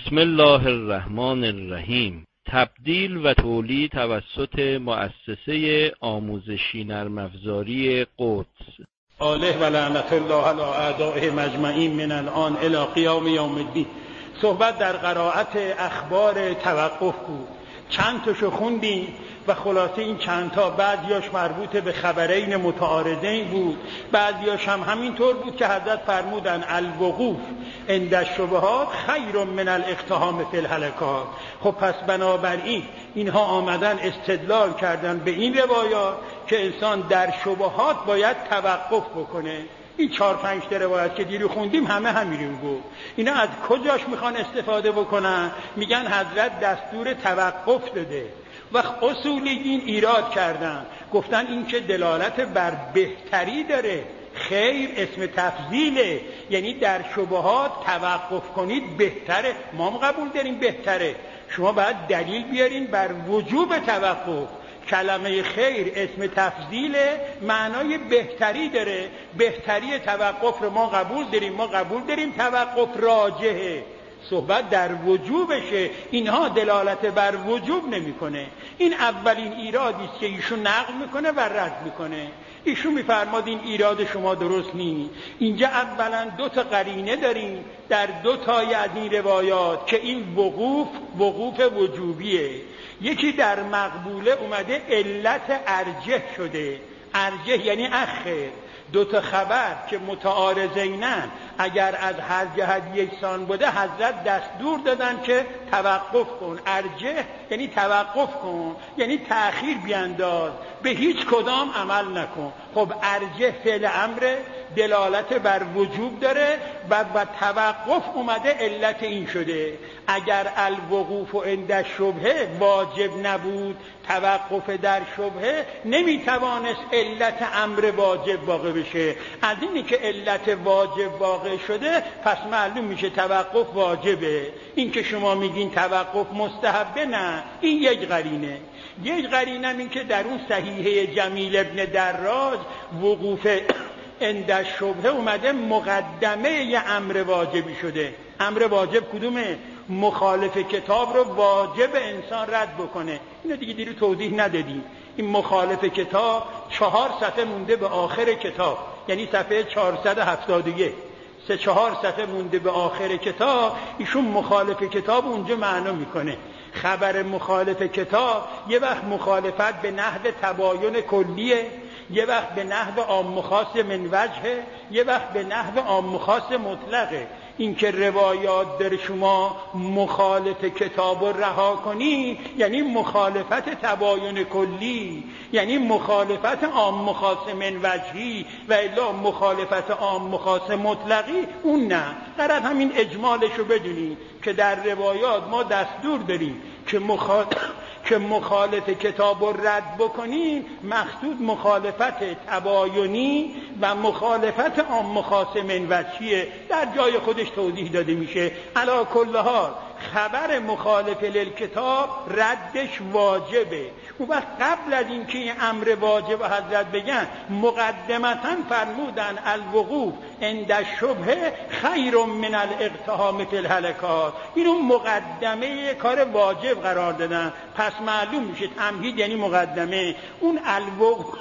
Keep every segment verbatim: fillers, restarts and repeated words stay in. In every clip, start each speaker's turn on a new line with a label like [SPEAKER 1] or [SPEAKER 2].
[SPEAKER 1] بسم الله الرحمن الرحیم. تبدیل و تولید توسط مؤسسه آموزشی نرم افزاری قدس.
[SPEAKER 2] آله و لعنت الله علی اعدائه مجمعین من الان الی قیام یوم الدین. صحبت در قرائت اخبار توقف بود. چند تاشو خوندیم و خلاصه این چند تا بعضیاش مربوط به خبرین متعارضین بود، بعضیاش هم همینطور بود که حضرت فرمودن الوقوف عند الشبهات خیر من الاقتحام فی الهلکات. خب پس بنابراین اینها آمدن استدلال کردن به این روایات که انسان در شبهات باید توقف بکنه. این چهار پنج تا روایت که دیرو خوندیم همه همینو گفت. اینا از کجاش میخوان استفاده بکنن؟ میگن حضرت دستور توقف داده. وقت اصولیین ایراد کردن، گفتن این که دلالت بر بهتری داره. خیر اسم تفضیله، یعنی در شبهات توقف کنید بهتره. ما هم قبول داریم بهتره، شما باید دلیل بیارین بر وجوب توقف. کلمه خیر اسم تفضیله، معنای بهتری داره. بهتری توقف رو ما قبول داریم، ما قبول داریم توقف راجحه. صحبت در وجوبشه، اینها دلالت بر وجوب نمیکنه. این اولین ایرادی است که ایشون نقل میکنه و رد میکنه. ایشون میفرماد این ایراد شما درست نیست. اینجا اولا دو تا قرینه داریم در دو تای از این روایات که این وقوف وقوف وجوبیه. یکی در مقبوله اومده علت ارجح شده. ارجح یعنی اخر. دو تا خبر که متعارضینن اگر از هر جهت یکسان بوده حضرت دستور دادن که توقف کن. ارجح یعنی توقف کن، یعنی تأخیر بیانداز، به هیچ کدام عمل نکن. خب ارجح فعل امر دلالت بر وجوب داره و و توقف اومده علت این شده. اگر الوقوف عند الشبهه واجب نبود، توقف در شبهه نمیتوانست علت امر واجب واقع بشه. از اینی که علت واجب واقع شده پس معلوم میشه توقف واجبه. این که شما میگین توقف مستحبه، نه، این یک قرینه. یک قرینه این که در اون صحیحه جمیل ابن دراج وقوف عند الشبهه اومده مقدمه یه امر واجبی شده. امر واجب کدومه؟ مخالف کتاب رو واجب انسان رد بکنه. اینو دیگه دیرو توضیح ندادیم. این مخالف کتاب چهار صفحه مونده به آخر کتاب، یعنی صفحه چهارصد و هفتاد و یک. سه چهار صفحه مونده به آخر کتاب. ایشون مخالف کتاب اونجا معنا میکنه. خبر مخالف کتاب یه وقت مخالفت به نحو تباین کلیه، یه وقت به نحو عام خاص من وجهه، یه وقت به نحو عام خاص مطلقه. این که روایات در شما مخالف کتاب رو رها کنی یعنی مخالفت تباین کلی، یعنی مخالفت عام خاص من وجهی، و الا مخالفت عام خاص مطلقی اون نه. قرار همین اجمالش رو بدونی که در روایات ما دستور داریم که مخالف که مخالف کتاب رو رد بکنیم، مقصود مخالفت تباینی و مخالفت عام خاص من وجهیه. در جای خودش توضیح داده میشه. علی کل حال خبر مخالف للکتاب ردش واجبه. اون وقت قبل از اینکه این امر واجب حضرت بگن مقدمتا فرمودن الوقوف عند الشبهه خیر من الاقتحام فی الهلکات. اینو مقدمه کار واجب قرار دادن. پس معلوم میشه تمهید یعنی مقدمه. اون الوقوف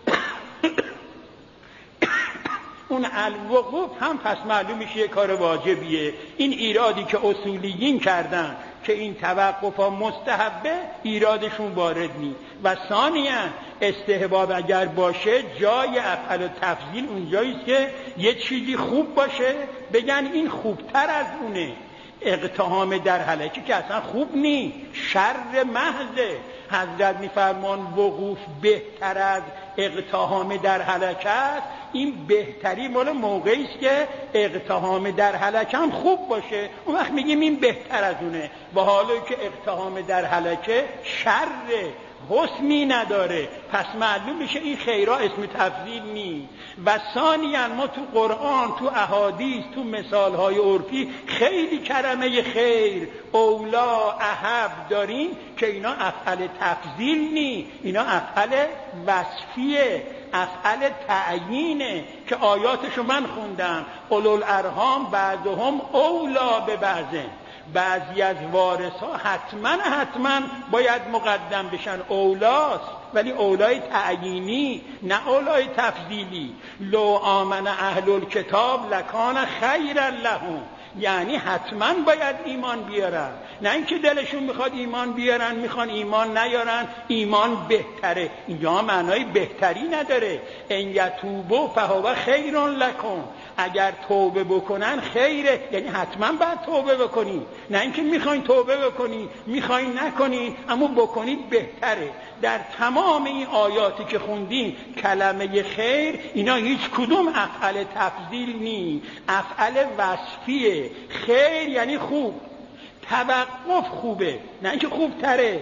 [SPEAKER 2] اون الوقوف هم پس معلوم میشه یه کار واجبیه. این ایرادی که اصولیین کردن که این توقف ها مستحبه، ایرادشون وارد نیست. و ثانیاً استحباب اگر باشه جای افعل و تفضیل اونجاییست که یه چیزی خوب باشه بگن این خوبتر از اونه. اقتحام در هلکه که اصلا خوب نی، شر محضه. حضرت میفرمان وقوف بهتر از اقتحام در هلکه است. این بهتری مال موقعی است که اقتحام در هلکه هم خوب باشه، اون وقت میگیم این بهتر از اونه. و حالا که اقتحام در هلکه شر حسنی نداره، پس معلوم میشه این خیرا اسم تفضیل نیست. و ثانیاً ما تو قرآن، تو احادیث، تو مثالهای عرفی خیلی کلمه خیر، اولا، احب داریم که اینا افعل تفضیل نیست، اینا افعل وصفیه، افعل تعیینه که آیاتشو من خوندم. اولو الارحام بعضهم اولا به بعضه. بعضی از وارثا حتما حتما باید مقدم بشن، اولاست، ولی اولای تعیینی نه اولای تفضیلی. لو آمن اهل الکتاب لکان خیرا لهم، یعنی حتما باید ایمان بیارن، نه اینکه دلشون میخواد ایمان بیارن میخوان ایمان نیارن، ایمان بهتره. اینجا معنای بهتری نداره. ان یتوبوا فهو خیر لکم، اگر توبه بکنن خیره، یعنی حتما باید توبه بکنی، نه اینکه میخواین توبه بکنی میخواین نکنی اما بکنید بهتره. در تمام این آیاتی که خوندیم کلمه خیر اینا هیچ کدوم افعل تفضیل نی، افعل وصفیه. خیر یعنی خوب، توقف خوبه، نه اینکه خوب تره،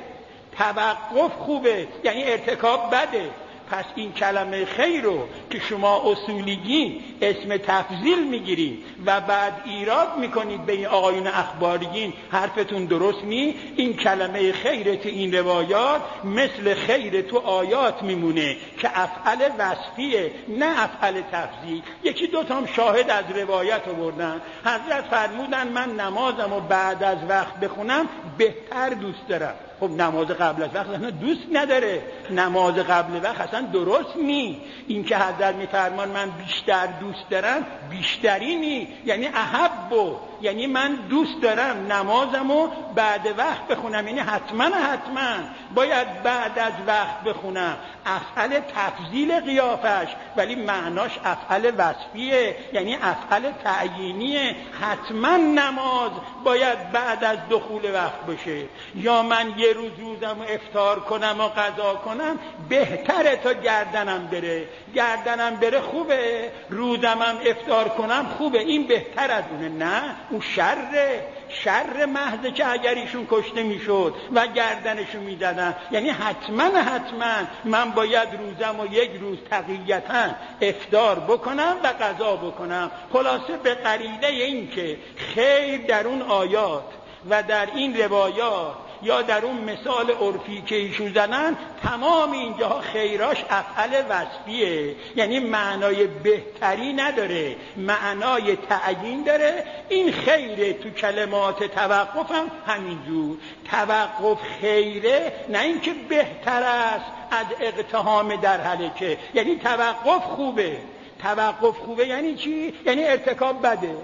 [SPEAKER 2] توقف خوبه یعنی ارتکاب بده. پس این کلمه خیر رو که شما اصولیگین اسم تفضیل میگیرید و بعد ایراد میکنید به این آقایون اخباریین، حرفتون درست نی. این کلمه خیر تو این روایات مثل خیر تو آیات میمونه که افعل وصفیه نه افعل تفضیل. یکی دوتا هم شاهد از روایت آوردن، حضرت فرمودن من نمازم و بعد از وقت بخونم بهتر دوست دارم. خب نماز قبل از وقت اصلا دوست نداره، نماز قبل وقت اصلا درست نی. این که حضرت میفرمان من بیشتر دوست دارم بیشتری نی، یعنی احبو، یعنی من دوست دارم نمازمو بعد وقت بخونم، یعنی حتما حتما باید بعد از وقت بخونم. افعل تفضیل قیافش ولی معناش افعل وصفیه، یعنی افعل تعیینیه. حتما نماز باید بعد از دخول وقت باشه. یا من یه روز روزم افطار کنم و قضا کنم بهتره تا گردنم بره، گردنم بره خوبه، روزمم افطار کنم خوبه، این بهتر از اونه. نه اون شره، شر محض که اگر ایشون کشته میشد و گردنشو میزدن، یعنی حتما حتما من باید روزم و یک روز تقییتا افطار بکنم و قضا بکنم. خلاصه به قرینه این که خیر در اون آیات و در این روایات یا در اون مثال عرفی که ایشون زدن تمام اینجاها خیراش افعل وصفیه، یعنی معنای بهتری نداره، معنای تعیین داره. این خیره تو کلمات توقف هم همینجور، توقف خیره، نه اینکه بهتر است از اقتحام در هلکه، یعنی توقف خوبه. توقف خوبه یعنی چی؟ یعنی ارتکاب بده،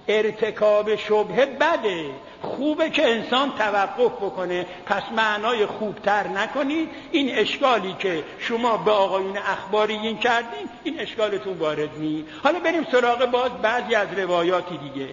[SPEAKER 2] ارتکاب شبهه بده. خوبه که انسان توقف بکنه، پس معنای خوبتر نکنید. این اشکالی که شما به آقایون اخباریین کردین این اشکالتون وارد نی. حالا بریم سراغ باز بعضی از روایاتی دیگه.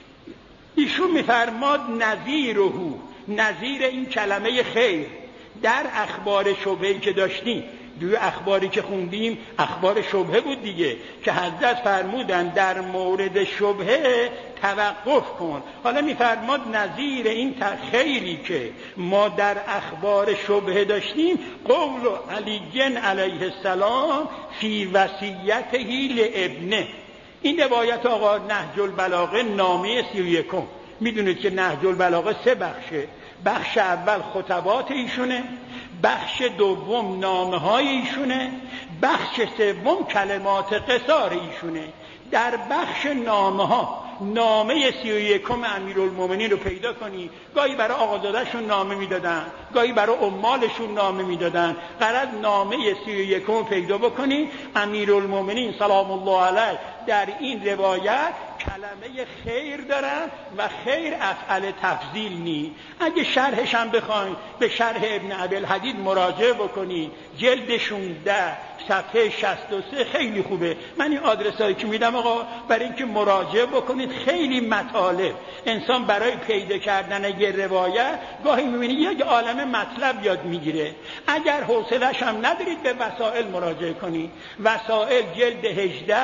[SPEAKER 2] ایشون میفرماد نظیره، نظیر این کلمه خیر در اخبار شبهه‌ای که داشتیم، دوی اخباری که خوندیم اخبار شبهه بود دیگه، که حضرت فرمودن در مورد شبهه توقف کن. حالا میفرماد نظیر این خیری که ما در اخبار شبهه داشتیم قول علی علیه السلام فی وصیته لابنه. این روایت آقا نهج البلاغه نامه سی و یکم. میدونید که نهج البلاغه سه بخشه، بخش اول خطبات ایشونه، بخش دوم نامه های ایشونه، بخش سوم کلمات قصار ایشونه. در بخش نامه ها نامه سی و یکم امیرالمومنین رو پیدا کنی، گاهی برای آقازادهشون نامه میدادن، گاهی برای عمالشون نامه میدادن. قرار نامه سی و یکم رو پیدا بکنی. امیرالمومنین سلام الله علیه در این روایت کلمه خیر دارن و خیر افعل تفضیل نی. اگه شرحش هم بخواین به شرح ابن ابی‌الحدید مراجعه بکنی، جلد شانزده صفحه شصت و سه خیلی خوبه. من این آدرسایی که میدم آقا برای اینکه مراجعه بکنید، خیلی مطالب انسان برای پیدا کردن یه روایت گاهی میبینی یک عالمه مطلب یاد میگیره. اگر حوصله‌اش هم ندارید به وسائل مراجعه کنید. وسائل جلد هجده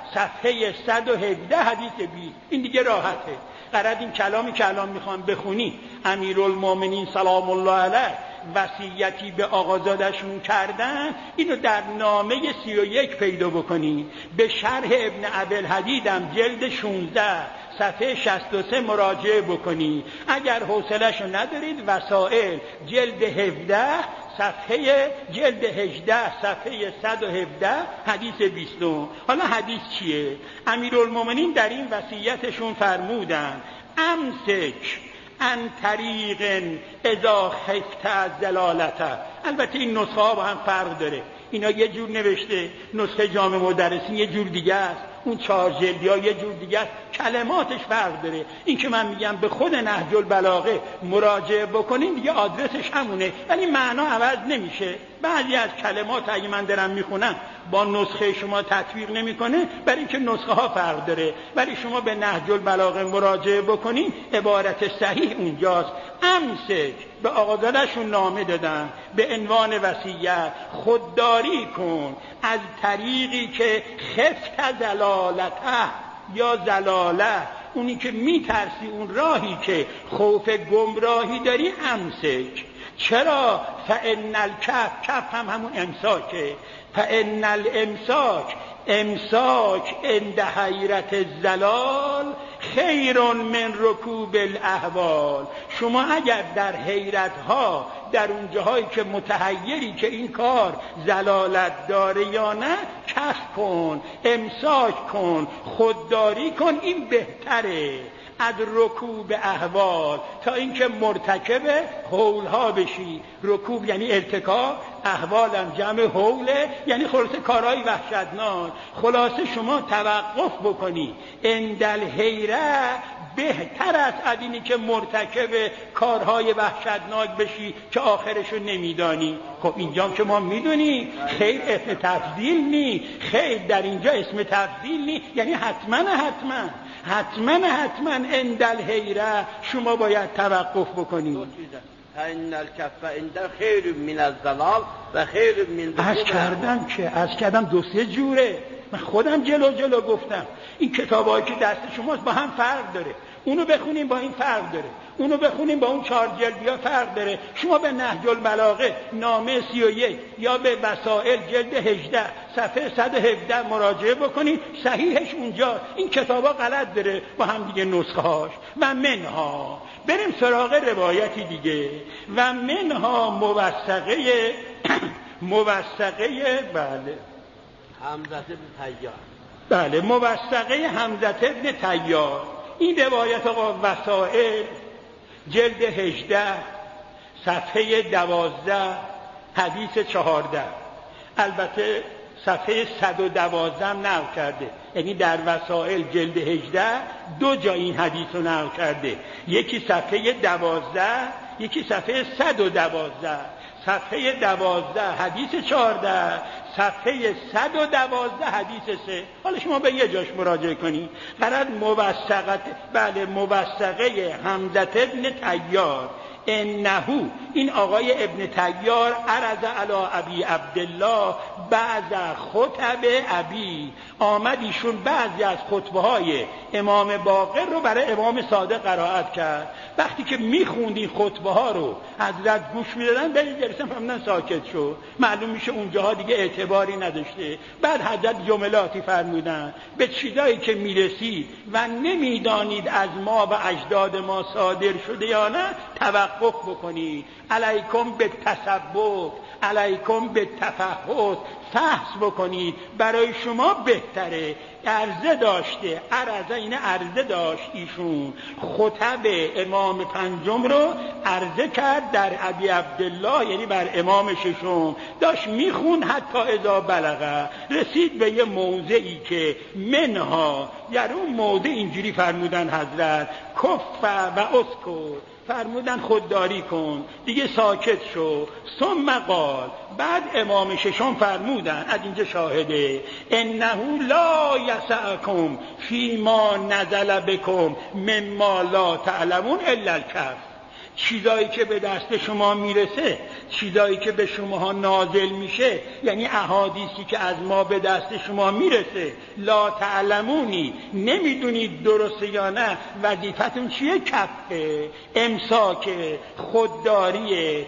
[SPEAKER 2] صفحه صد و هفده حدیث بیست. این دیگه راحته. قرار این کلامی که الان میخوام بخونی امیرالمومنین سلام الله علیه وصیتی به آقازادشون کردن، اینو در نامه سی و یک پیدا بکنی. به شرح ابن ابی‌الحدید هم جلد شانزده صفحه شصت و سه مراجعه بکنی. اگر حوصله‌شو ندارید وسائل جلد هفده صفحه جلد هجده صفحه صد و هفده حدیث بیست. حالا حدیث چیه؟ امیرالمومنین در این وصیتشون فرمودن امسک ان طریق اذا خفت از ضلالته. البته این نسخه ها با هم فرق داره، اینا یه جور نوشته، نسخه جامع مدرسین یه جور دیگه است، اون چهار جلدی ها یه جور دیگه است، کلماتش فرق داره. این که من میگم به خود نهج البلاغه مراجعه بکنین دیگه آدرسش همونه، ولی معنا عوض نمیشه. بعضی از کلمات اگه من دارم میخونم با نسخه شما تطبیق نمیکنه، برای اینکه نسخه ها فرق داره، ولی شما به نهج البلاغه مراجعه بکنین عبارت صحیح اونجاست. امسک، به آقازادهشون نامه دادن به عنوان وصیت، خودداری کن از طریقی که خفت زلالته یا زلاله، اونی که میترسی، اون راهی که خوف گمراهی داری، امسک. چرا؟ فان الکف، کف هم همون امساکه، فان الامساک، امساک عند حیرت الزلال خیر من رکوب الاحوال. شما اگر در حیرت ها، در اون جاهایی که متحیری که این کار زلالت داره یا نه، کف کن، امساک کن، خودداری کن، این بهتره از رکوب احوال، تا اینکه مرتکب هولها بشی. رکوب یعنی ارتکاب، احوالم جمع حوله، یعنی خلاصه کارهای وحشتناک. خلاصه شما توقف بکنی اندل حیره، بهتر است از اینی که مرتکب کارهای وحشتناک بشی که آخرشو نمیدانی. خب اینجا که ما میدونی خیر اسم تفضیل نی، خیر در اینجا اسم تفضیل نی، یعنی حتما حتما حتما حتما اندل حیره شما باید توقف بکنی.
[SPEAKER 3] ان الکف عند خیر من الزلال و خیر من
[SPEAKER 2] از کردم که از کردم دو سه جوره، من خودم جلو جلو گفتم این کتابایی که دست شماست با هم فرق داره، اونو بخونیم با این فرق داره، اونو بخونیم با اون چهار جلدیا فرق داره. شما به نهج البلاغه نامه سی و یک یا به وسائل جلد هجده صفحه صد و هفده مراجعه بکنید، صحیحش اونجا. این کتابا غلط داره با هم دیگه نسخه هاش. و منها، بریم سراغ روایتی دیگه، و منها موثقه موثقه بله
[SPEAKER 3] حمزه بن طیار،
[SPEAKER 2] بله موثقه حمزه بن طیار. این روایت آقا وسائل جلد هجده صفحه دوازده حدیث چهارده، البته صفحه صد و دوازده هم نقل کرده، یعنی در وسائل جلد هجده دو جا این حدیث رو نقل کرده، یکی صفحه دوازده یکی صفحه صد و دوازده. صفحه دوازده حدیث چهارده، صفحه صد و دوازده حدیث سه. حالا شما به یه جاش مراجعه کنی. قرار موثقت، بله موثقه حمزه بن طیار، انهو، این آقای ابن طیار، عرض علی ابی عبدالله بعض خطب ابی، آمد ایشون بعضی از خطبه های امام باقر رو برای امام صادق قرائت کرد. وقتی که میخوند این خطبه ها رو حضرت گوش میدادن، به جلسه فهمیدن ساکت شد، معلوم میشه اونجاها دیگه اعتباری نداشته. بعد حضرت جملاتی فرمودن به چیزایی که میرسید و نمیدانید از ما و اجداد ما صادر شده یا نه، توقف بکنید. علیکم به تثبت، علیکم به تفحص، فحص بکنید، برای شما بهتره. عرضه داشته، عرضه این عرضه داشت ایشون، خطب امام پنجم رو عرضه کرد در ابی عبدالله، یعنی بر امام ششم، داشت میخون حتی اذا بلغه، رسید به یه موضعی که منها، در اون موضع اینجوری فرمودن حضرت کف و اسکت، فرمودن خودداری کن، دیگه ساکت شو. ثم قال، بعد امام ششم فرمودن، از اینجا شاهده، انه لا یسعکم فیما نزل بکم مما لا تعلمون الا الکف. چیزایی که به دست شما میرسه، چیزایی که به شما نازل میشه، یعنی احادیثی که از ما به دست شما میرسه، لا تعلمونی، نمیدونید درسته یا نه، وظیفتون چیه؟ کفه، امساکه، خودداریه،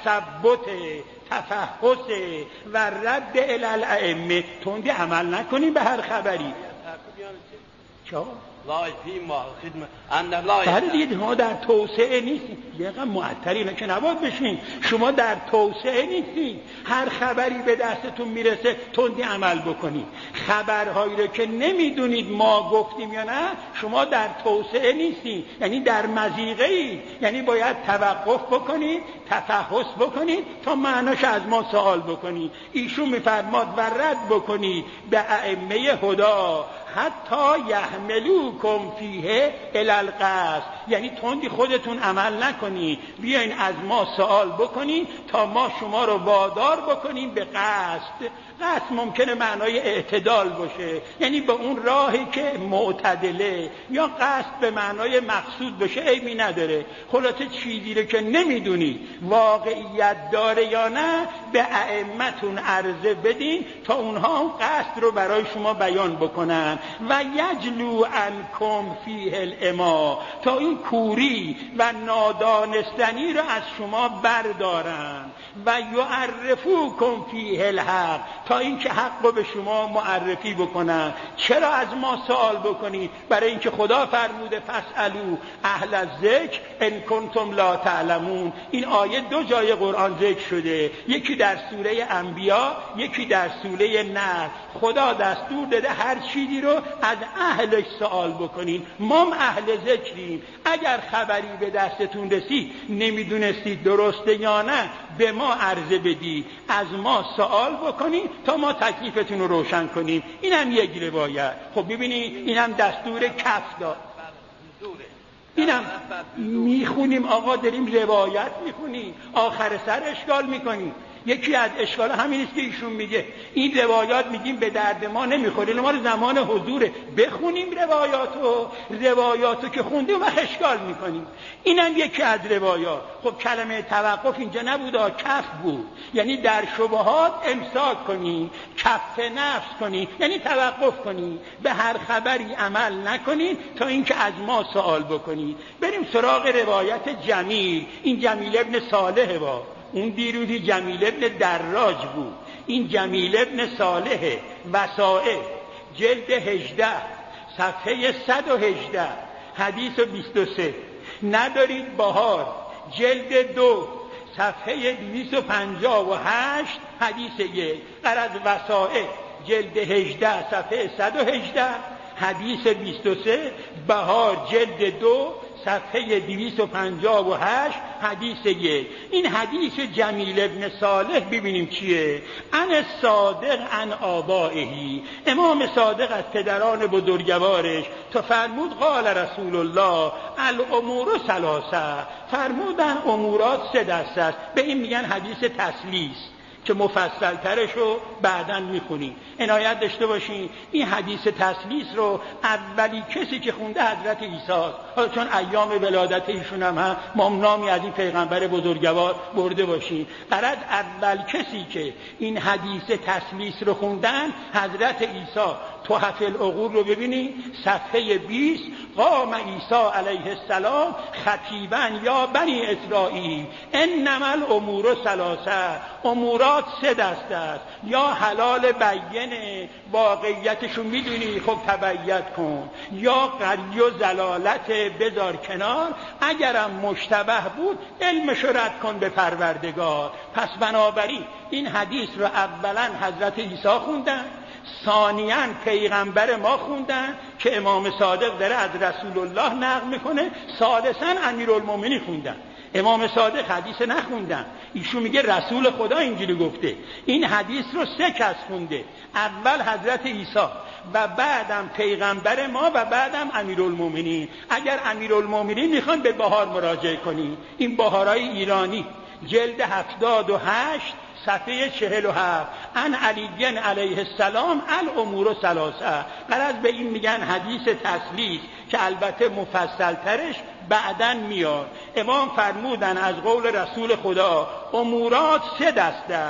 [SPEAKER 2] تثبته، تفحص و رد الی الائمه. تندی عمل نکنیم به هر خبری.
[SPEAKER 3] چا؟
[SPEAKER 2] بله دیگه ما در توسعه نیستیم. یقا معطلی که نباید بشین. شما در توسعه نیستیم. هر خبری به دستتون میرسه تندی عمل بکنید. خبرهایی رو که نمیدونید ما گفتیم یا نه، شما در توسعه نیستیم، یعنی در مضیقه اید. یعنی باید توقف بکنید، تفحص بکنید تا معناش از ما سوال بکنید. ایشون میفرماد و رد بکنید به ائمه هدا حتی یحملوکم فیه الی القصد، یعنی تندی خودتون عمل نکنید، بیاین از ما سوال بکنید تا ما شما رو وادار بکنیم به قصد. قصد ممکنه معنای اعتدال باشه، یعنی به اون راهی که معتدله، یا قصد به معنای مقصود باشه، عیبی نداره. خلاصه چیزی رو که نمیدونید واقعیت داره یا نه به ائمه‌تون عرضه بدین تا اونها اون قصد رو برای شما بیان بکنن. و یجلو عنکم فیه العما، تا این کوری و نادانستنی رو از شما بردارن. و یعرفوکم فیه الحق، تا اینکه حق رو به شما معرفی بکنن. چرا از ما سوال بکنید؟ برای اینکه خدا فرموده فاسالو اهل الذکر ان کنتم لا تعلمون. این آیه دو جای قرآن ذکر شده، یکی در سوره انبیا، یکی در سوره نحل. خدا دستور داده هر چیزی رو از اهلش سوال بکنین. ما اهل ذکریم. اگر خبری به دستتون رسید نمیدونستید درسته یا نه، به ما عرضه بدید، از ما سوال بکنید تا ما تکلیفتون رو روشن کنیم. اینم یک روایت. خب ببینید اینم دستور کف داد. اینم میخونیم آقا، داریم روایت میخونیم، آخر سر اشکال میکنیم. یکی از اشکال همین است که ایشون میگه این روایات میگیم به درد ما نمیخوره، ما زمان حضوره، بخونیم روایاتو. روایاتو که خوندیم و اشکال میکنیم. اینم یکی از روایات. خب کلمه توقف اینجا نبود، کف بود، یعنی در شبهات امساک کنی، کف نفس کنی، یعنی توقف کنی، به هر خبری عمل نکنی تا اینکه از ما سوال بکنی. بریم سراغ روایت جمیل. این جمیل ابن صالح با اون دیروزی جمیل ابن دراج بود. این جمیل ابن صالح وسائل جلد هجده صفحه صد و هجده حدیث بیست و سه. ندارید بهار جلد دو صفحه دویست و پنجاه و هشت حدیث یک. غرض وسائل جلد هجده صفحه صد و هجده حدیث بیست و سه، بهار جلد دو صفحه دویست و پنجاه و هشت حدیث یک. این حدیث جمیل ابن صالح ببینیم چیه. ان صادق ان آبائهی، امام صادق از پدران بزرگوارش تا فرمود قال رسول الله الامور ثلاثه، فرمودن امورات سه دست است. به این میگن حدیث تسلیس که مفصل ترش رو بعداً میخونیم. عنایت داشته باشین این حدیث تسلیس رو اولی کسی که خونده حضرت عیسی است. حالا چون ایام ولادت ایشون هم هم ما نامی از این پیغمبر بزرگوار برده باشیم. غرض اول کسی که این حدیث تسلیس رو خوندن حضرت عیسی. تحف العقول رو ببینید صفحه بیست. قام عیسی علیه السلام خطیبا یا بنی اسرائیل انما الامور ثلاثه، امورات سه دسته است. یا حلال بیینه، واقعیتشو میدونی خب تبیت کن، یا قری و زلالت بذار کنار، اگرم مشتبه بود علمشو رد کن به پروردگار. پس بنابراین این حدیث رو اولا حضرت عیسی خوندن، ثانیاً پیغمبر ما خوندن که امام صادق داره از رسول الله نقل میکنه، ثالثاً امیرالمومنین خوندن. امام صادق حدیث نخوندن، ایشون میگه رسول خدا اینجوری گفته. این حدیث رو سه کس خونده، اول حضرت عیسی و بعدم پیغمبر ما و بعدم امیرالمومنین. اگر امیرالمومنین میخوان به بهار مراجعه کنی، این بهارای ایرانی جلد هفتاد و هشت صفحه چهل و هفت. ان علی علیه السلام الامور ثلاثه. غرض به این میگن حدیث تسلیس که البته مفصل ترش بعدن میاد. امام فرمودن از قول رسول خدا امورات سه دسته است.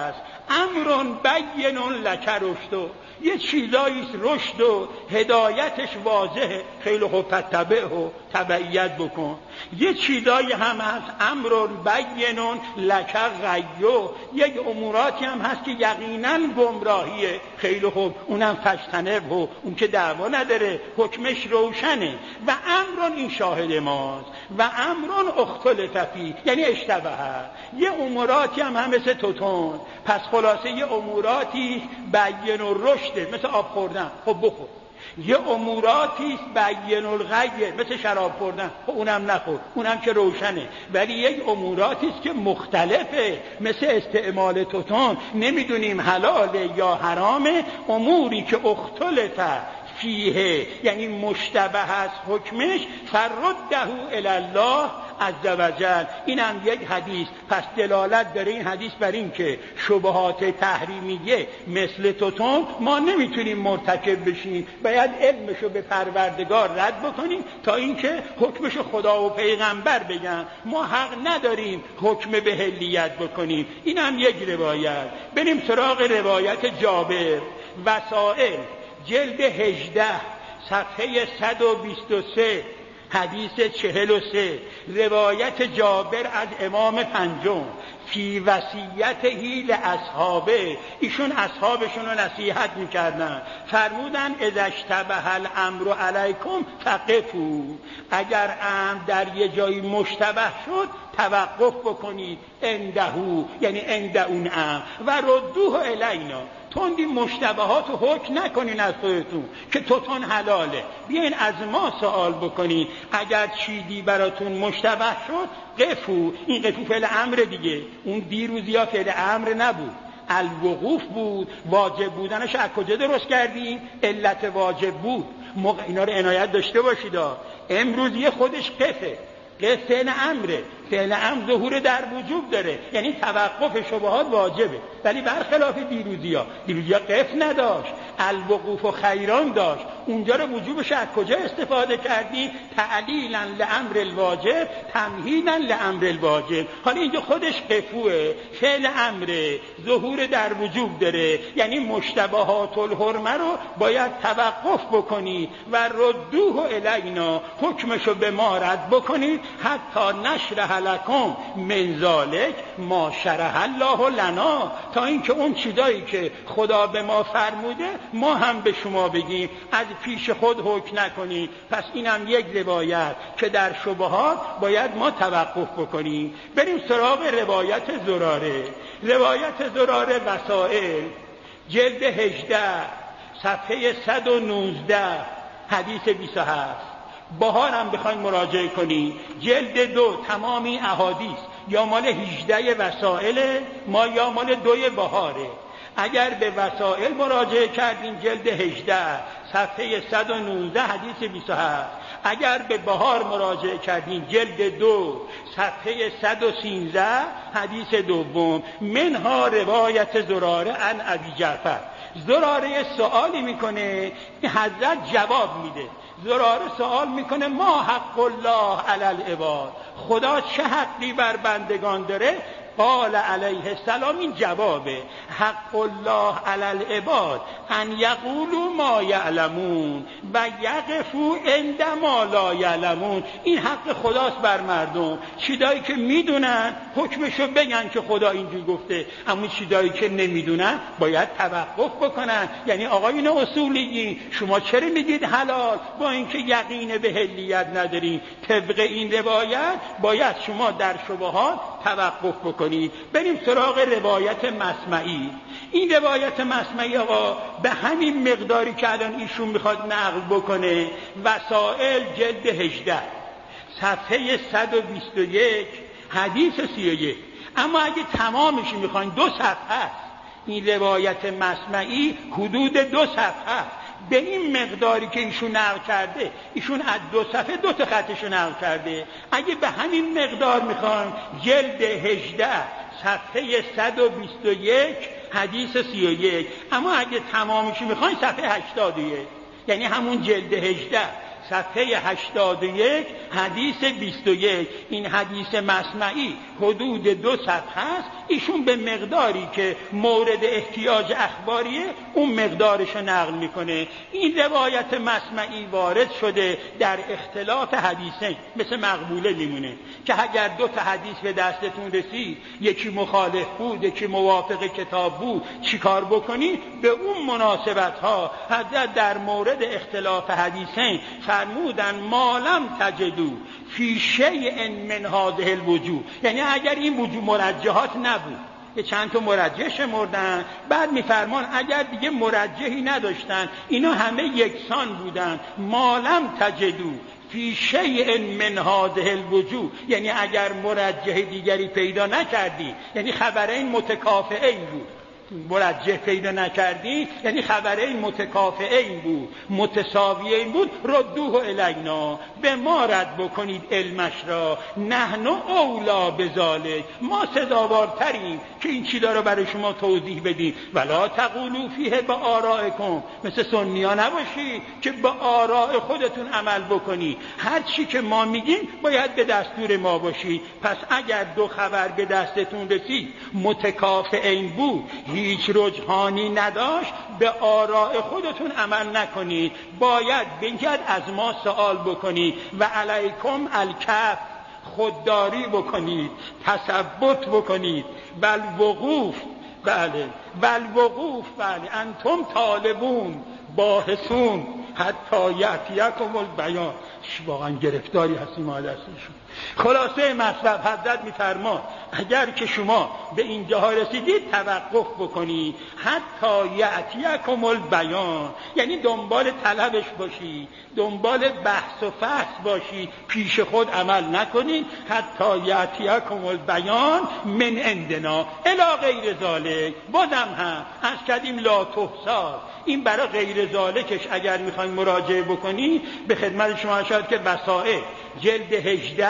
[SPEAKER 2] امرون بینون لک رشد، یه چیزاییست رشد و هدایتش واضحه، خیلی خوب تتبعه و تبعیت بکن. یه چیزایی هم هست امرون بینون لک غیو، یک اموراتی هم هست که یقینا گمراهیه، خیلی خوب اونم فجتنب و اون که دعوا نداره، حکمش روشنه. و امرون این شاهد ماست، و امرون اختلف فیه یعنی اشتبه هست. یه اموراتی هم هم مثل توتون، پس خلاصه یه اموراتی بین و رشده مثل آب خوردن، خب بخور. یه اموراتی بین الغیه مثل شراب خوردن، خب اونم نخور، اونم که روشنه. ولی یک اموراتی است که مختلفه مثل استعمال توتون، نمیدونیم حلاله یا حرامه. اموری که اختلفه فیه یعنی مشتبه است حکمش، فرده الی الله عز وجل. اینم یک حدیث. پس دلالت داره این حدیث بر این که شبهات تحریمیه مثل توتون ما نمیتونیم مرتکب بشیم، باید علمشو به پروردگار رد بکنیم تا اینکه حکمشو خدا و پیغمبر بگن. ما حق نداریم حکم به حلیت بکنیم. اینم یک روایت. بریم سراغ روایت جابر، وسائل جلد هجده صفحه صد و بیست و سه حدیث چهل و سه، روایت جابر از امام پنجم فی وصیتهی لاصحابه. ایشون اصحابشون رو نصیحت میکردن، فرمودن اذا اشتبه الامر علیکم فقفوا، اگر امر در یه جایی مشتبه شد توقف بکنید، اندهو یعنی عند اون امر، و ردوه الینا، تندی مشتبهات رو حکم نکنین از خودتون که توتون حلاله، بیاین از ما سوال بکنین. اگر چیزی براتون مشتبه شد قفو، این قفو فعل امر دیگه، اون دیروزی ها فعل امر نبود، الوقوف بود. واجب بودنش از کجا درست کردیم؟ علت واجب بود. موقع اینا رو عنایت داشته باشید. امروز یه خودش قفه، قف فعل امره، فعل امر ظهور در وجوب داره، یعنی توقف شبهات واجبه. ولی برخلاف دیروزی ها، دیروزی ها قف نداشت، الوقوف و خیران داشت. اونجا رو وجوبش از کجا استفاده کردی؟ تعلیلا لامر الواجب، تمهیدا لامر الواجب. حالا اینجا خودش قفوه، فعل امره، ظهور در وجوب داره، یعنی مشتبهات الحرمه رو باید توقف بکنی و ردوه الینا، حکمشو به ما رد بکنید، حتی نشرح لکم من ذالک ما شرح الله لنا، تا اینکه اون چیزایی که خدا به ما فرموده ما هم به شما بگیم، از پیش خود حکم نکنید. پس اینم یک روایت که در شبهات باید ما توقف بکنیم. بریم سراغ روایت زراره، روایت زراره وسائل جلد هجده صفحه صد و نوزده حدیث بیست و هفت. بهار هم بخواین مراجعه کنی، جلد دو تمامی احادیث یا مال هجده وسائل ما یا مال دوی بهاره. اگر به وسائل مراجعه کردین جلد هجده صفحه صد و نوزده حدیث بیست و هفت. اگر به بهار مراجعه کردین جلد دو صفحه صد و سیزده حدیث دوم. منها روایت زراره عن ابی جعفر. زراره سوالی میکنه، حضرت جواب میده. زراره سوال میکنه ما حق الله علی العباد، خدا چه حقی بر بندگان داره؟ قال علیه السلام، این جوابه، حق الله علی العباد ان یقولوا ما یعلمون و یقفوا عند ما لا یعلمون. این حق خداست بر مردم، چیزایی که میدونن حکمشو بگن که خدا اینجور گفته، اما چیزایی که نمیدونن باید توقف بکنن. یعنی آقایون اصولی شما چرا میگید حلال با اینکه یقین به حلیت ندارین؟ طبق این روایت باید شما در شبهات توقف بکنید. بریم سراغ روایت مسمعی. این روایت مسمعی آقا به همین مقداری که الان ایشون میخواد نقل بکنه، وسائل جلد هجده صفحه صد و بیست و یک حدیث سی و یک. اما اگه تمامش میخواین دو صفحه است. این روایت مسمعی حدود دو صفحه است. به این مقداری که ایشون نقل کرده، ایشون از دو صفحه دو تا خطشو نقل کرده. اگه به همین مقدار میخوان جلد هجده صفحه صد و بیست و یک حدیث سی و یک. اما اگه تمامشو میخوان صفحه هشتاد و یک، یعنی همون جلد هجده صفحه هشتاد و یک حدیث بیست و یک. این حدیث مسمعی حدود دو صفحه است. ایشون به مقداری که مورد احتیاج اخباریه اون مقدارش رو نقل میکنه. این روایت مسمعی وارد شده در اختلاف حدیثین، مثل مقبوله میمونه که اگر دو تا حدیث به دستتون رسید، یکی مخالف بود یکی موافق کتاب بود، چیکار بکنی؟ به اون مناسبت ها حضرت در مورد اختلاف حدیثین فرمودن مالم تجدو فی شیء من هذه الوجوه، یعنی اگر این وجوه مرجحات نبود، یه چند تا مرجح شمردن، بعد میفرمان اگر دیگه مرجحی نداشتن، اینا همه یکسان بودن، مالم تجدو فی شیء من هذه الوجوه، یعنی اگر مرجح دیگری پیدا نکردی، یعنی خبرین متکافئین بود. مرجح پیدا نکردی یعنی خبرین متکافئین بود، متساویین بود، ردوه الینا، به ما رد بکنید علمش را، نحن اولا بذالک، ما سزاوارتریم که این چیزا رو برای شما توضیح بدیم. ولا تقولوا فیه به آرائکم، مثل سنی‌ها نباشی که به آراء خودتون عمل بکنی، هر چی که ما میگیم باید به دستور ما باشی. پس اگر دو خبر به دستتون رسید متکافئین بود، هیچ رجحانی نداشت، به آراء خودتون عمل نکنید، باید بگید از ما سوال بکنید. و علیکم الکف، خودداری بکنید، تثبت بکنید، بل وقوف، بله بل وقوف، بله انتم طالبون باحثون حتی یأتیکم البیان. واقعا گرفتاری هستیم ما دستشون. خلاصه مطلب حضرت میفرما اگر که شما به اینجا رسیدید توقف بکنی، حتی یأتیکم البیان، یعنی دنبال طلبش باشی، دنبال بحث و فحص باشی، پیش خود عمل نکنی. حتی یأتیکم البیان من عندنا الی غیر ذالک، بازم هم از کردیم لا تحصا، این برای غیر ذالکش اگر میخواین مراجعه بکنی به خدمت شما شاید که وسائل جلد هجده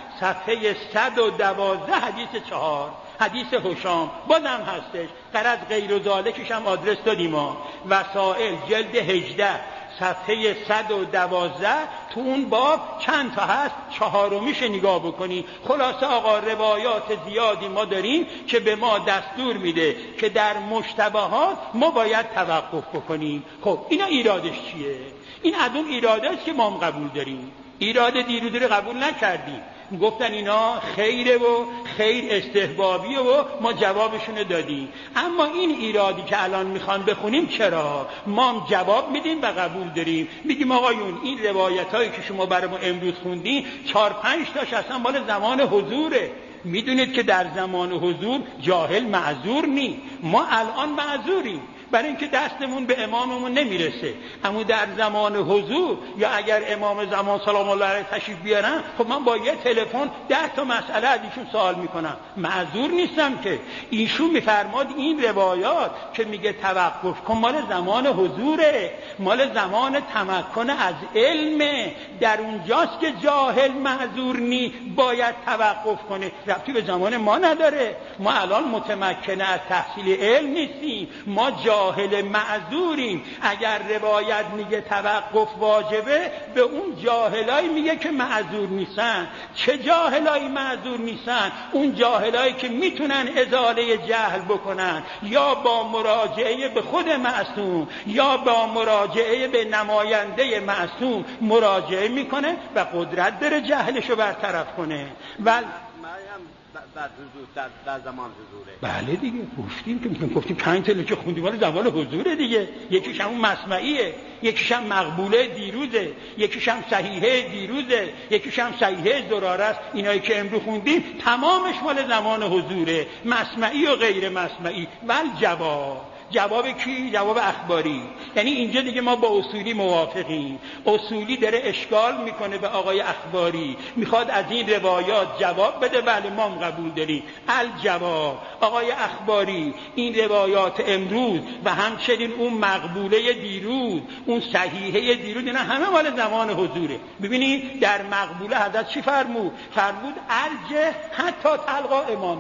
[SPEAKER 2] صفحه صد و دوازده حدیث چهار، حدیث هشام بازم هستش، غرض غیر ذالکش هم آدرس دادیم ما. وسائل جلد هجده صفحه صد و دوازده، تو اون باب چند تا هست، چهارمیش نگاه بکنی. خلاصه آقا روایات زیادی ما داریم که به ما دستور میده که در مشتبهات ما باید توقف بکنیم. خب اینا ایرادش چیه؟ این از اون ایراده است که ما هم قبول داریم. ایراد دیروز رو قبول نکردیم، گفتن اینا خیره و خیر استحبابیه و ما جوابشونو دادیم. اما این ایرادی که الان میخوان بخونیم چرا؟ ما هم جواب میدیم و قبول داریم. میگیم آقایون این روایت هایی که شما برای ما امروز خوندین چهار پنج تاش اصلا مال زمان حضوره. میدونید که در زمان حضور جاهل معذور نی، ما الان معذوریم برای اینکه دستمون به اماممون نمیرسه. اما در زمان حضور یا اگر امام زمان سلام الله علیه تشریف بیارن، خب من با یه تلفن ده تا مسئله از ایشون سوال میکنم، معذور نیستم که. ایشون میفرماد این روایات که میگه توقف کن مال زمان حضوره، مال زمان تمکن از علمه، در اونجاست که جاهل معذور نی باید توقف کنه، ربطی به زمان ما نداره. ما الان متمکن از تحصیل علم نیستیم، ما جاهل معذوریم. اگر روایت میگه توقف واجبه، به اون جاهلایی میگه که معذور نیستن. چه جاهلایی معذور نیستن؟ اون جاهلایی که میتونن ازاله جهل بکنن، یا با مراجعه به خود معصوم یا با مراجعه به نماینده معصوم مراجعه میکنه و قدرت داره جهلشو برطرف کنه. ول
[SPEAKER 3] در حضور در, در زمان حضوره.
[SPEAKER 2] بله دیگه گفتیم که میگم گفتیم پنج تا که خوندیم ولی زمان حضوره دیگه. یکیش هم مسمعیه، یکیش هم مقبوله دیروزه، یکیش هم صحیحه دیروزه، یکیش هم صحیحه زراره است. اینایی که امروز خوندیم تمامش مال زمان حضوره، مسمعی و غیر مسمعی. ول جواب جواب کی؟ جواب اخباری. یعنی اینجا دیگه ما با اصولی موافقیم. اصولی داره اشکال میکنه به آقای اخباری، میخواد از این روایات جواب بده. بله ما هم قبول داریم. الجواب آقای اخباری، این روایات امروز و همچنین اون مقبوله دیروز، اون صحیحه دیروز، اینا همه مال زمان حضوره. ببینید در مقبوله حضرت چی فرمود؟ فرمود ارجه حتی تلقا امامت.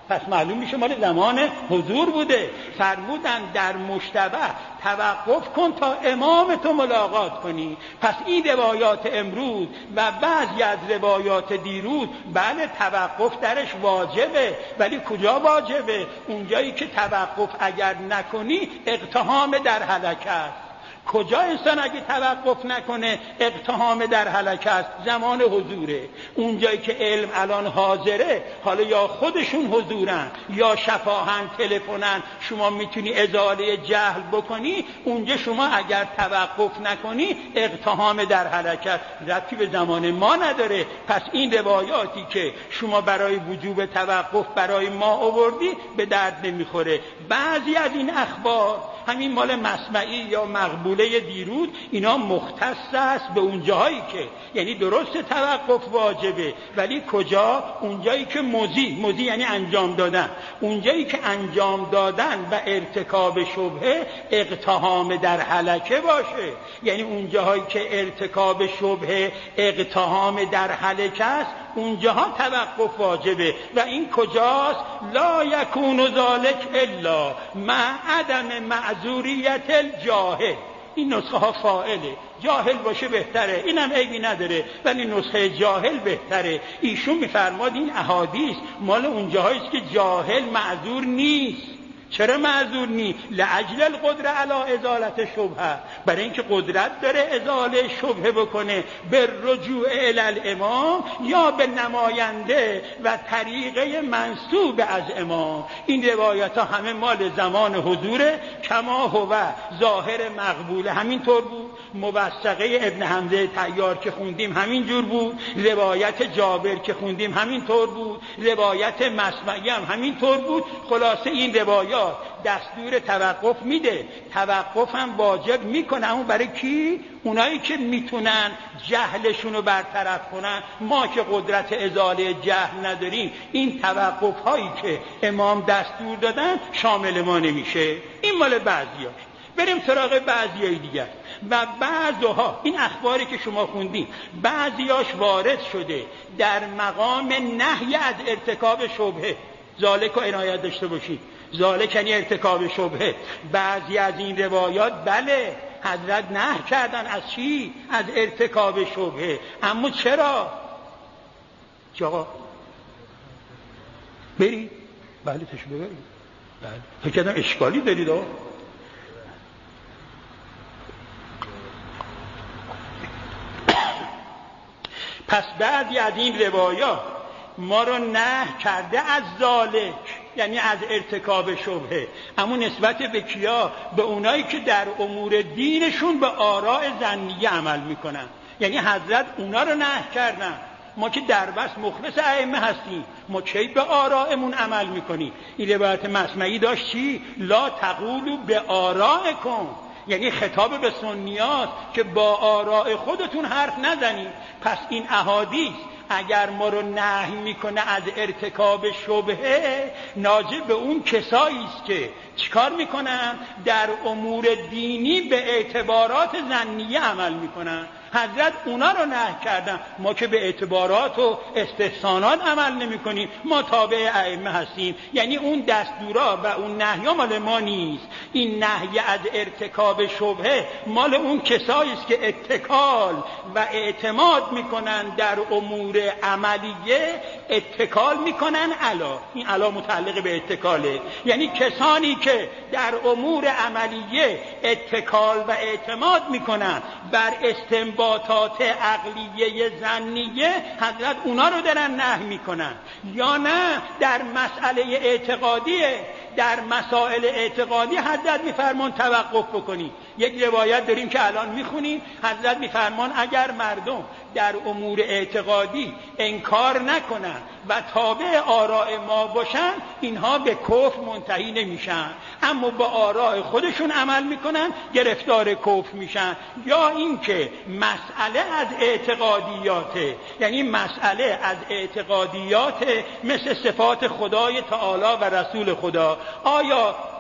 [SPEAKER 2] پس معلوم میشه مال زمان حضور بوده. فرمودن در مجتبی توقف کن تا امام تو ملاقات کنی. پس این روایات امروز و بعضی از روایات دیروز بله توقف درش واجبه، ولی کجا واجبه؟ اونجایی که توقف اگر نکنی اقتحام در هلکه است. کجا انسان اگه توقف نکنه اقتحام در هلکه است؟ زمان حضوره. اونجایی که علم الان حاضره، حالا یا خودشون حضورن یا شفاهن تلفنن، شما میتونی ازاله جهل بکنی، اونجا شما اگر توقف نکنی اقتحام در هلکه است. ربطی به زمان ما نداره. پس این روایاتی که شما برای وجوب توقف برای ما آوردی به درد نمیخوره. بعضی از این اخبار همین مال مسمعی یا مقبوله دیروز اینا مختص است به اون جاهایی که یعنی درست توقف واجبه، ولی کجا؟ اونجایی که مضی مضی یعنی انجام دادن، اونجایی که انجام دادن و ارتکاب شبهه اقتحام در هلکه باشه، یعنی اونجاهایی که ارتکاب شبهه اقتحام در هلکه است اونجاها توقف واجبه. و این کجاست؟ لا یکون ذالک الا مع عدم معذوریت الجاهل. این نسخه ها فاعله، جاهل باشه بهتره، اینم عیبی نداره، ولی نسخه جاهل بهتره. ایشون میفرماد این احادیث مال اونجاهایی است که جاهل معذور نیست. چرا معذور نی؟ لعجل القدره علی ازالت شبهه، برای اینکه قدرت داره ازاله شبهه بکنه به رجوع الی الامام یا به نماینده و طریقه منسوب از امام. این روایت ها همه مال زمان حضوره. کما هو ظاهر مقبوله همینطور بود، موثقه ابن حمزه طیار که خوندیم همین جور بود، روایت جابر که خوندیم همینطور بود، روایت مسمعی هم همینطور بود. خلاصه این روایات دستور توقف میده، توقف هم واجب میکنه، اما برای کی؟ اونایی که میتونن جهلشون رو برطرف کنن. ما که قدرت ازاله جهل نداریم، این توقف هایی که امام دستور دادن شامل ما نمیشه. این مال بعضیاش. بریم سراغ بعضیای دیگر. و بعضها این اخباری که شما خوندین بعضیاش وارد شده در مقام نهی از ارتکاب شبهه. ذالک رو عنایت داشته باشید، ذالک یعنی ارتکاب شبهه. بعضی از این روایات بله حضرت نهی کردن از چی؟ از ارتکاب شبهه. اما چرا؟ چرا؟ برید بله تشو ببرید. بله فکر کردم اشکالی دارید آه. پس بعضی از این روایات ما رو نهی کرده از ذالک یعنی از ارتکاب شبهه، اما نسبت به کیا؟ به اونایی که در امور دینشون به آراء ظنیه عمل میکنن. یعنی حضرت اونا رو نهی کردن. ما که در بس مخلص ائمه هستیم، ما کی به آرائمون عمل میکنیم؟ این روایت مسمعی داشت چی؟ لا تقولوا به آرائکم، یعنی خطاب به سنیات که با آراء خودتون حرف نزنید. پس این احادیث اگر ما رو نهی میکنه از ارتکاب شبهه، ناجب به اون کسایی است که چیکار میکنن؟ در امور دینی به اعتبارات ظنیه عمل میکنن. حضرت اونا رو نهی کردن. ما که به اعتبارات و استحسانات عمل نمی کنیم، ما تابع ائمه هستیم. یعنی اون دستورا و اون نهیا مال ما نیست. این نهی از ارتکاب شبهه مال اون کسایی است که اتکال و اعتماد میکنن در امور عملیه، اتکال میکنن علا. این علا متعلق به اتکاله. یعنی کسانی که در امور عملیه اتکال و اعتماد میکنن بر استنباطات عقلیه ظنیه، حضرت اونا رو دارن نهی میکنن. یا نه در مسئله اعتقادیه، در مسائل اعتقادی حضرت میفرمان توقف بکنی. یک روایت داریم که الان میخونیم، حضرت میفرمان اگر مردم در امور اعتقادی انکار نکنن و تابع آراء ما باشن، اینها به کفر منتهی نمیشن، اما با آراء خودشون عمل میکنن، گرفتار کفر میشن. یا اینکه مسئله از اعتقادیاته، یعنی مسئله از اعتقادیات مثل صفات خدای تعالی و رسول خدا، آیا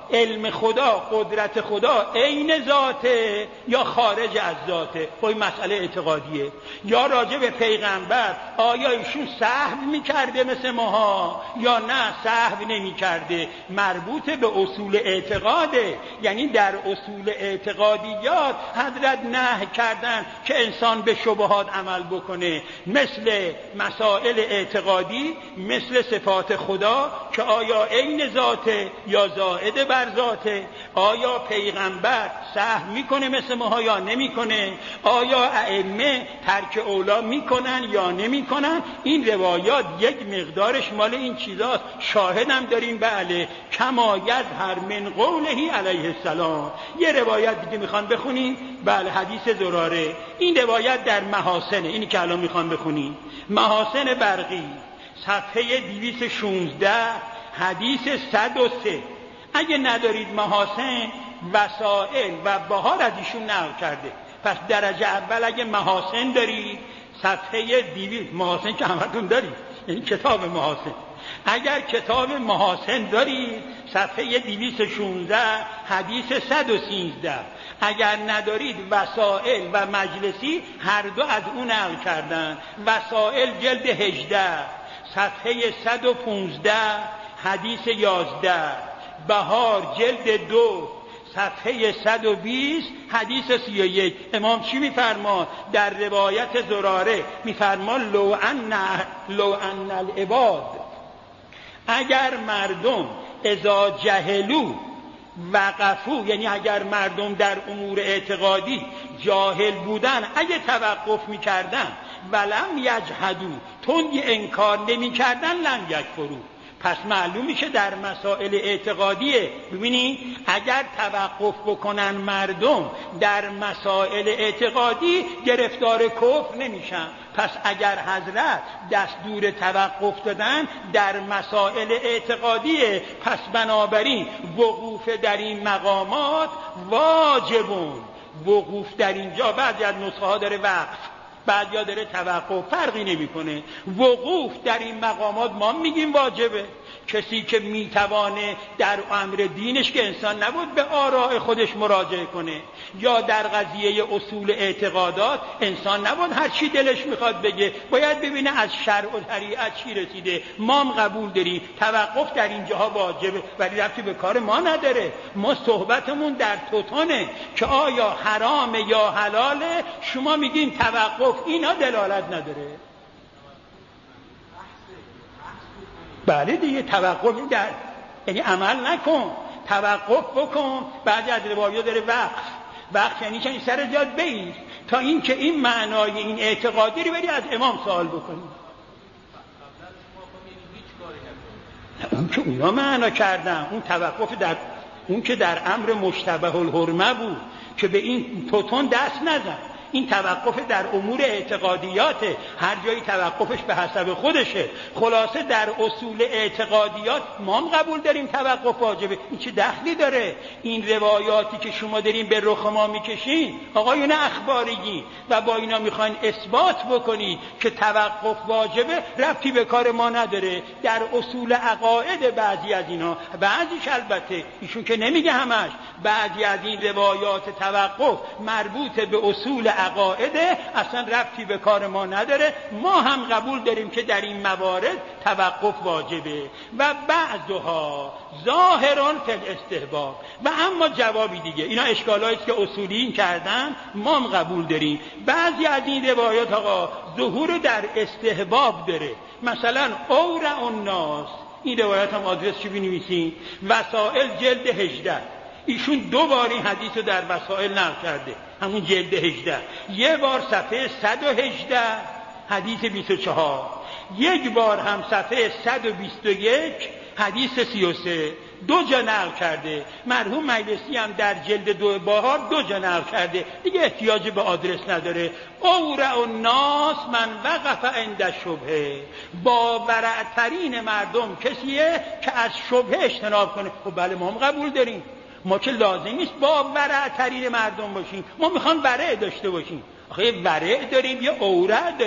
[SPEAKER 2] علم خدا، قدرت خدا عین ذاته یا خارج از ذاته؟ خب این مسئله اعتقادیه. یا راجع به پیغمبر آیا ایشون سهو میکرده مثل ماها یا نه سهو نمیکرده؟ مربوط به اصول اعتقاده. یعنی در اصول اعتقادیات حضرت نهی کردن که انسان به شبهات عمل بکنه، مثل مسائل اعتقادی، مثل صفات خدا که آیا عین ذاته یا زائد بر ذاته، آیا پیغمبر سهو میکنه مثل ما یا نمیکنه، آیا ائمه ترک اولا میکنن یا نمیکنن. این روایات یک مقدارش مال این چیزاست. شاهدم داریم بله، کما یظهر من قوله علیه السلام. یه روایت دیگه میخوان بخونیم، بله حدیث زراره. این روایت در محاسنه، اینی که الان میخوان بخونیم، محاسن برقی صفحه دویست و شانزده حدیث صد و سه. اگه ندارید محاسن، وسائل و بهار از ایشون نقل کرده. پس درجه اول اگه محاسن دارید صفحه دویست، محاسن که همتون دارید، یعنی کتاب محاسن. اگر کتاب محاسن دارید صفحه دویست و شانزده حدیث صد و سیزده. اگر ندارید وسائل و مجلسی هر دو از اون نقل کردن. وسائل جلد هجده صفحه صد و پانزده حدیث یازده. بهار جلد دو صفحه صد و بیست حدیث سی و یک. امام چی میفرما در روایت زراره؟ میفرما لو ان لو ان العباد، اگر مردم اذا جهلو وقفو، یعنی اگر مردم در امور اعتقادی جاهل بودن، اگه توقف میکردن، ولم یجحدو، تندی انکار نمیکردن، لم یکفرو. پس معلوم میشه در مسائل اعتقادیه. ببینید اگر توقف بکنن مردم در مسائل اعتقادی گرفتار کفر نمیشن. پس اگر حضرت دستور توقف دادن در مسائل اعتقادیه، پس بنابراین وقوف در این مقامات واجبون. وقوف در اینجا بعضی از نسخه ها داره وقف، بعد یا داره توقف، فرقی نمیکنه. وقوف در این مقامات ما میگیم واجبه. کسی که میتوانه در امر دینش که انسان نبود به آراء خودش مراجعه کنه، یا در قضیه اصول اعتقادات انسان نبود هر چی دلش میخواد بگه، باید ببینه از شرع و شریعت چی رسیده. ما هم قبول داریم توقف در اینجاها واجبه، ولی ربطی به کار ما نداره. ما صحبتمون در توتونه که آیا حرام یا حلاله. شما میگین توقف، اینا دلالت نداره. بله دیگه، توقف در یعنی عمل نکن، توقف بکن. بعضی از روایات داره وقف. وقف یعنی که این سر جاد بایست تا این که این معنای این اعتقادی رو بری از امام سوال بکنی. اون که اونا معنا کردن، اون توقف در اون که در امر مشتبه الحرمه بود که به این توتون دست نزن. این توقف در امور اعتقادیاته، هر جایی توقفش به حسب خودشه. خلاصه در اصول اعتقادیات ما هم قبول داریم توقف واجبه. این چه دخلی داره؟ این روایاتی که شما دارین به رخ ما میکشین آقایون اخباریی و با اینا میخواین اثبات بکنی که توقف واجبه، ربطی به کار ما نداره. در اصول عقاید بعضی از اینا، بعضیش البته ایشون که نمیگه همش، بعضی از این روایات توقف مربوط به اصول عقاده، اصلا ربطی به کار ما نداره. ما هم قبول داریم که در این موارد توقف واجبه. و بعضها ظاهران فی الاستحباب. و اما جوابی دیگه، اینا اشکالایی که اصولیین کردن ما هم قبول داریم. بعضی از این روایات آقا ظهور در استحباب داره. مثلا اورع الناس، این روایت هم آدرس چی بنویسین؟ وسائل جلد هجده. ایشون دو بار این حدیث رو در وسائل نقل کرده، همون جلد هجده. یه بار صفحه صد و هجده حدیث بیست و چهار، یک بار هم صفحه صد و بیست و یک حدیث سی و سه. دو جا نقل کرده. مرحوم مجلسی هم در جلد دو بهار دو جا نقل کرده، دیگه احتیاج به آدرس نداره. اورع الناس من وقف عند شبهه، باورعترین مردم کسیه که از شبهه اجتناب کنه. خب بله ما هم قبول داریم، ما که لازم نیست با ورع ترین مردم باشیم، ما میخوام ورع داشته باشیم. آخه ورع داریم یا اورع داریم.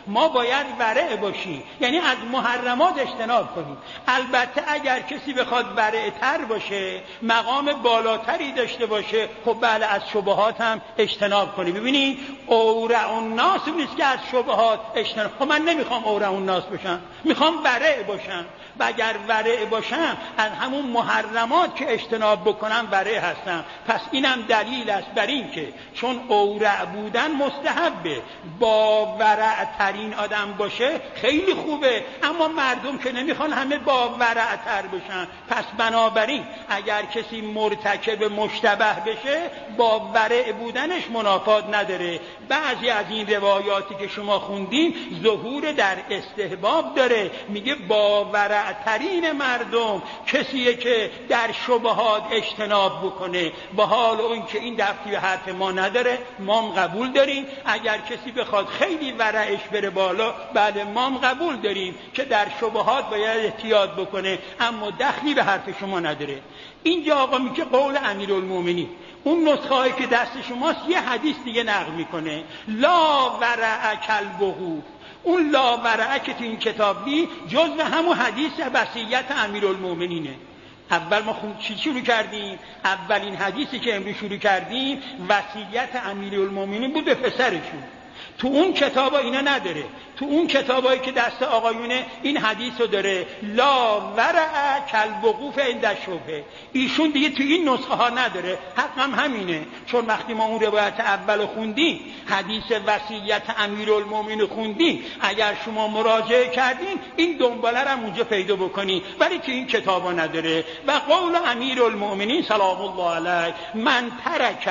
[SPEAKER 2] ما باید ورع باشیم، یعنی از محرمات اجتناب کنیم. البته اگر کسی بخواد ورع تر باشه، مقام بالاتری داشته باشه، خب بله از شبهات هم اجتناب کنیم. ببینید اورع الناس نیست که از شبهات اجتناب. خب من نمیخوام اورع الناس باشم، میخوام ورع باشم، و اگر ورع باشم از همون محرمات که اجتناب بکنم ورع هستم. پس اینم دلیل است بر این که چون اورع بودن مستحبه، با ورع ترین آدم باشه خیلی خوبه، اما مردم که نمیخوان همه با ورع تر بشن. پس بنابراین اگر کسی مرتکب مشتبه بشه با ورع بودنش منافات نداره. بعضی از این روایاتی که شما خوندین ظهور در استحباب داره، میگه با ورع ترین مردم کسیه که در شبهات اجتناب بکنه. با حال اون که این دفتی به حرف ما نداره، ما هم قبول داریم. اگر کسی بخواد خیلی ورعش بره بالا، بله ما هم قبول داریم که در شبهات باید احتیاط بکنه، اما دخلی به حرف شما نداره. اینجا آقا میگه قول امیرالمومنین. اون نسخه هایی که دست شماست یه حدیث دیگه نقل میکنه، لا ورع کالوقوف. اون لا ورع که تو این کتاب دی جزو همون حدیث وصیت امیرالمومنینه. اول ما خود چی شروع کردیم؟ اولین حدیثی که امروز شروع کردیم وصیت امیرالمومنین بود به پسرشون. تو اون کتابا اینا نداره. تو اون کتابایی که دست آقایونه این حدیث رو داره، لا ورع کالوقوف عند الشبهه. ایشون دیگه تو این نسخه ها نداره. حقم همینه، چون وقتی ما اون روایت اول خوندیم، حدیث وصیت امیرالمومنین خوندیم، اگر شما مراجعه کردین این دنباله رو اونجا پیدا بکنی، ولی که این کتابا نداره. و قول امیرالمومنین سلام الله علیه من ترک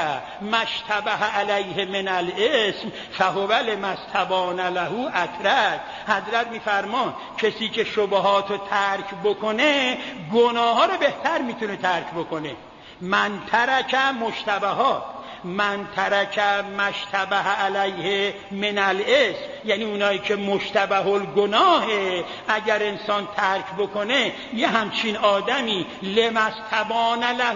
[SPEAKER 2] مشتبه علیه من الاسم فهو لمستبان له اترک. حضرت میفرمان کسی که شبهات رو ترک بکنه گناه ها رو بهتر میتونه ترک بکنه. من ترک مشتبهات، من ترک مشتبه علیه من الاسم، یعنی اونایی که مشتبه الگناه اگر انسان ترک بکنه، یه همچین آدمی لمستبان له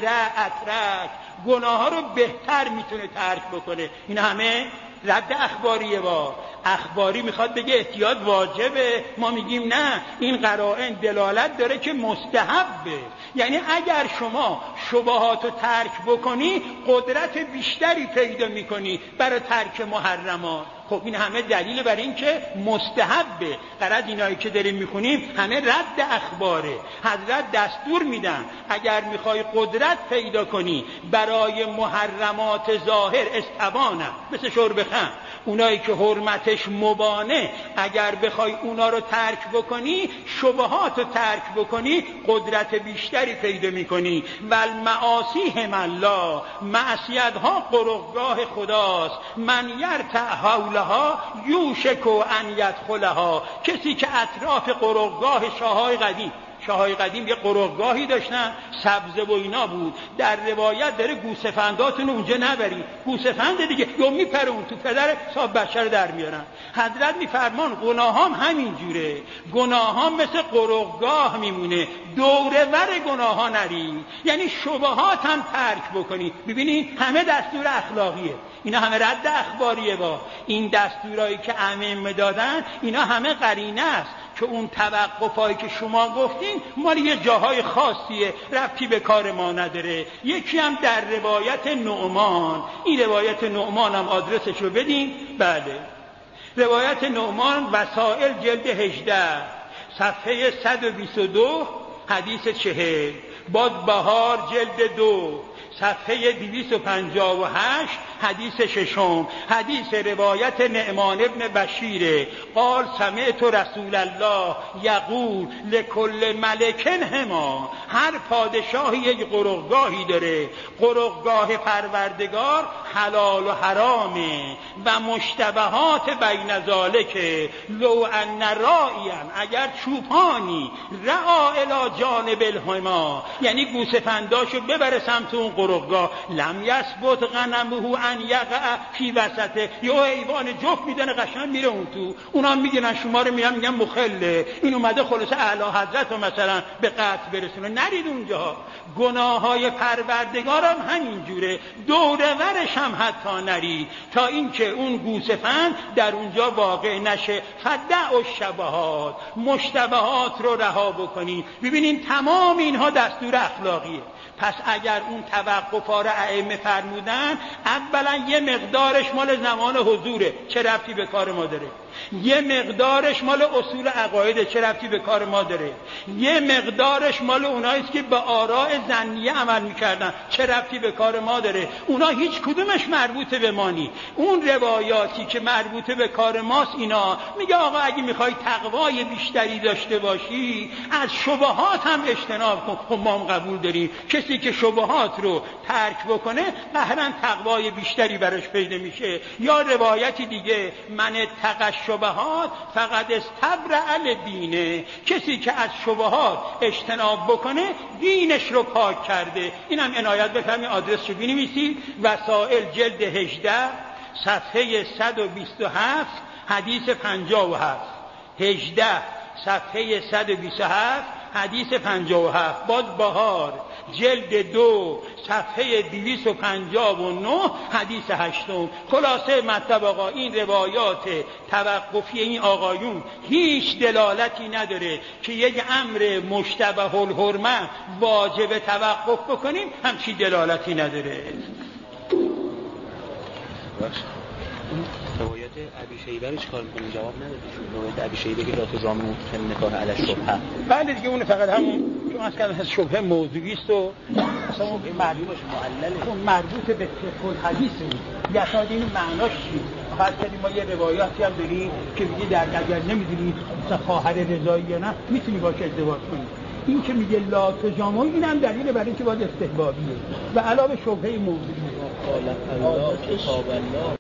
[SPEAKER 2] اترک، گناه ها رو بهتر میتونه ترک بکنه. این همه رد اخباریه. با اخباری میخواد بگه احتیاط واجبه، ما میگیم نه، این قرائن دلالت داره که مستحبه. یعنی اگر شما شبهات رو ترک بکنی قدرت بیشتری پیدا میکنی برای ترک محرمات. خب این همه دلیل بر این که مستحبه. غرض اینایی که داریم میخونیم همه رد اخباره. حضرت دستور میدن اگر میخوای قدرت پیدا کنی برای محرمات ظاهر استبانم، مثل شرب خمر، اونایی که حرمتش مبانه، اگر بخوای اونا رو ترک بکنی، شبهات رو ترک بکنی، قدرت بیشتری پیدا میکنی. والمعاصی هم الله، معصیت ها قرقگاه خداست. من یرتع حولها یوشک ان یدخلها، کسی که اطراف قرقگاه شاههای قدیم، شاههای قدیم یه قرقگاهی داشتن، سبزه و اینا بود. در روایت داره گوسفنداتون اونجا نبرید، گوسفند دیگه یا میپرون تو پدر صاحب بچه رو در میارن. حضرت میفرمان گناهام همین جوره، گناهام مثل قرقگاه میمونه، دوره ور گناه ها نرید، یعنی شبهات هم ترک بکنید. ببینید همه دستور اخلاقیه، اینا همه رد اخباریه. با این دستورایی که ائمه دادن اینا همه قرینه است که اون توقفایی که شما گفتین مال یه جاهای خاصیه، ربطی به کار ما نداره. یکی هم در روایت نعمان، این روایت نعمان هم آدرسشو بدین. بله، روایت نعمان وسائل جلد هجده صفحه صد و بیست و دو حدیث چهل، باد بهار جلد دو صفحه دویست و پنجاه و هشت حدیث ششم، حدیث روایت نعمان ابن بشیر قال سمعت رسول الله یقول لکل ملکن هما، هر پادشاهی یک قرقگاهی داره، قرقگاه پروردگار حلال و حرامه و مشتبهات بین ذالک. لو ان راعیان، اگر چوپانی رعا الی جانب الهما، یعنی گوسفنداشو ببره سمت اون قرقگاه، لم یثبت غنمه ان یقع فی وسطه، یا حیوان جفت میدنه قشنگ میره اون تو، اونا میگن شما رو میگن میگن مخله، این اومده خلاصه اعلی حضرت رو مثلا به قتل برسونه. نرید اونجا. گناه های پروردگار هم همین جوره، دوره ورش هم حتی نرید تا اینکه اون گوسفند در اونجا واقع نشه. فدع الشبهات، مشتبهات رو رها بکنید. ببینین تمام اینها دستور اخلاقیه. پس اگر اون توقفا رو ائمه فرمودن، اولا یه مقدارش مال زمان حضوره، چه ربطی به کار ما داره؟ یه مقدارش مال اصول عقایده، چه ربطی به کار ما داره؟ یه مقدارش مال اونایی است که به آراء ظنیه عمل میکردن، چه ربطی به کار ما داره؟ اونا هیچ کدومش مربوطه به ما نی. اون روایاتی که مربوطه به کار ماست، اینا میگه آقا اگه میخوای تقوای بیشتری داشته باشی، از شبهات هم اجتناب کن. خب ما هم قبول داریم کسی که شبهات رو ترک بکنه قهرن تقوای بیشتری براش پیدا میشه. یا روایتی دیگه، من اتقى شبهات فقط استبرأ دینه، کسی که از شبهات اجتناب بکنه دینش رو پاک کرده. اینم عنایت بفرمایید، آدرس رو بنویسید، وسائل جلد هجده صفحه صد و بیست و هفت حدیث پنجاه و هفت. هجده صفحه صد و بیست و هفت حدیث پنجاه و هفت. باز بهار جلد دو صفحه دویست و پنجاه و نه حدیث هشتم. خلاصه مطلب آقا، این روایات توقفی این آقایون هیچ دلالتی نداره که یک امر مشتبه الحرمه واجب توقف بکنیم، همچی دلالتی نداره.
[SPEAKER 4] روایت ابی شیبه رو چیکار می‌کنیم؟ جواب ندادیشون. روایت ابی شیبه که لا تجامعوا فی نکاح علی الشبهه.
[SPEAKER 2] بله دیگه، اون فقط همون چون اصلا شبهه موضوعی است و اصلا اون معلومش معلله، اون مربوط به فقه الحدیثه. یا اصلا این معناش چیه؟ خاص کردیم ما یه روایاتی هم داریم که میگه در اگر نمی‌دونی مثلا خواهر رضایی یا نه میتونی باشه ازدواج کنی. این که میگه لا تجامعوا، اینم دلیل برای اینکه باید استحبابیه و علاوه شبهه موضوعی.